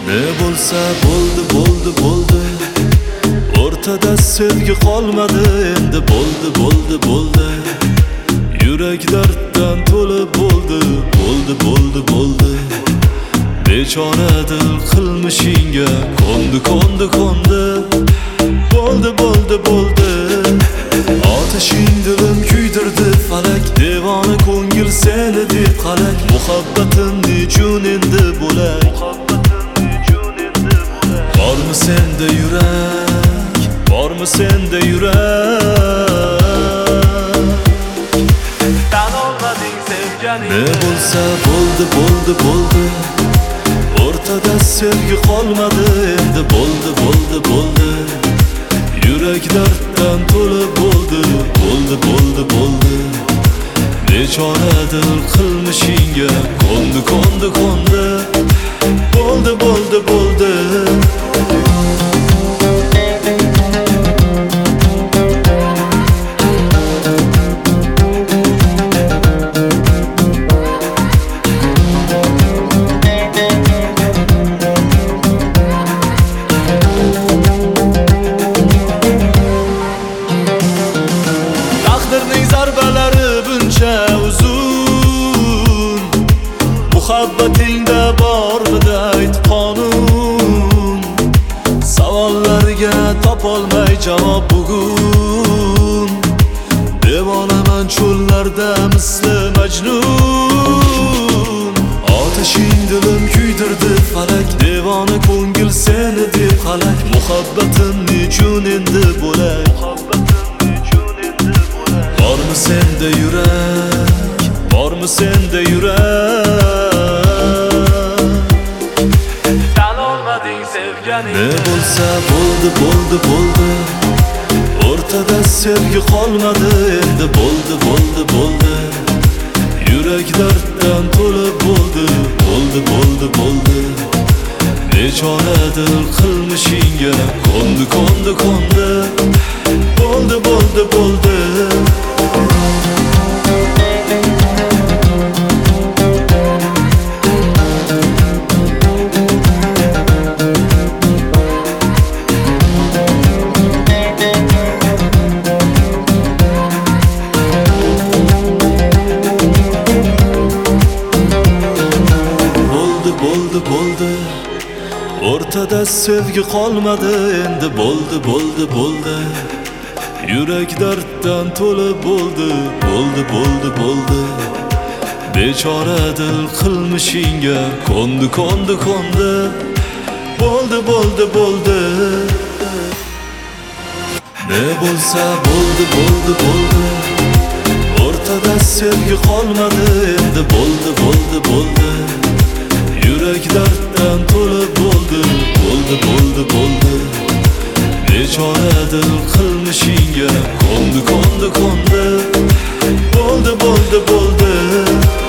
Ne bo'lsa bo'ldi, bo'ldi, bo'ldi. O'rtada sevgi qolmadi, endi bo'ldi, bo'ldi, bo'ldi. Yurak darddan to'lib bo'ldi, bo'ldi, bo'ldi, bo'ldi. Bechora dil qilmishingga ko'ndi, ko'ndi, ko'ndi. Bo'ldi, bo'ldi, bo'ldi. Otishing dilim kuydirdi falak, devona ko'ngil seni deb qalak. Muhabbatim nechun endi bo'lak? Bormi senda yurak? Bormi senda yurak? Tan olmading sevganing. Ne bo'lsa bo'ldi, bo'ldi, bo'ldi. O'rtada sevgi qolmadi, endi bo'ldi, bo'ldi, bo'ldi. Yurak darddan to'lib bo'ldi, bo'ldi, bo'ldi, bo'ldi. Bechora dil qilmishingga ko'ndi, ko'ndi, ko'ndi. Bo'ldi, bo'ldi, bo'ldi. Taqdirning zarbalari buncha uzun, muhabbatingda bormidi ayt qonun? Savollarga topolmay javob bugun. Devonaman cho'llarda misli Majnun. Otishing dilim kuydirdi falak, devona ko'ngil seni deb qalak. Muhabbatim nechun endi bo'lak? Bormi senda yurak? Bormi senda yurak? Tan olmading sevganing. Ne bo'lsa bo'ldi, bo'ldi, bo'ldi. O'rtada sevgi qolmadi, endi bo'ldi, bo'ldi, bo'ldi. Yurak darddan to'lib bo'ldi, bo'ldi, bo'ldi, bo'ldi. Bechora dil qilmishingga ko'ndi, ko'ndi, ko'ndi. Bo'ldi, bo'ldi, bo'ldi. Bo'ldi, bo'ldi. O'rtada sevgi qolmadi, endi bo'ldi, bo'ldi, bo'ldi. Yurak darddan to'lib bo'ldi, bo'ldi, bo'ldi, bo'ldi. Bechora dil qilmishingga ko'ndi, ko'ndi, ko'ndi. Bo'ldi, bo'ldi, bo'ldi. Ne bo'lsa bo'ldi, bo'ldi, bo'ldi. O'rtada sevgi qolmadi, endi bo'ldi, bo'ldi, bo'ldi. Yurak darddan to'lib bo'ldi, bo'ldi, bo'ldi, bo'ldi. Bechora dil qilmishingga ko'ndi, ko'ndi, ko'ndi. Bo'ldi, bo'ldi, bo'ldi.